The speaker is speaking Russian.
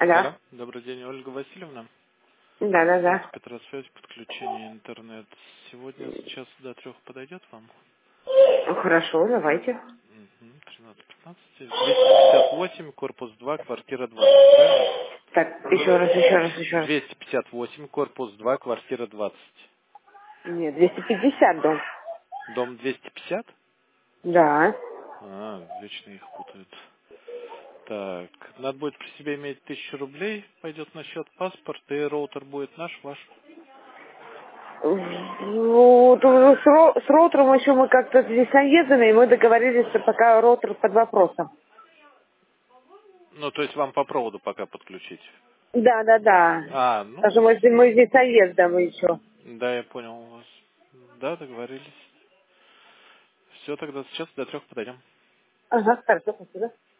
Алло. Алло, добрый день, Ольга Васильевна. Да. Спецрасвязь, подключение интернет. Сегодня с часа до 3 подойдет вам? Ну, хорошо, давайте. 13:15. 258, корпус 2, квартира 20, правильно? Так, еще раз. 258, корпус 2, квартира 20. Нет, 250 дом. Дом 250? Да. Вечно их путают. Так, надо будет при себе иметь 1000 рублей, пойдет на счет паспорта, и роутер будет наш, ваш. Ну, с роутером еще мы как-то здесь наезданы, и мы договорились, что пока роутер под вопросом. Ну, то есть вам по проводу пока подключить. Да. Ну, Даже мы здесь наездом еще. да, я понял вас. Да, договорились. Все, тогда сейчас до 3 подойдем. Ага, хорошо, спасибо.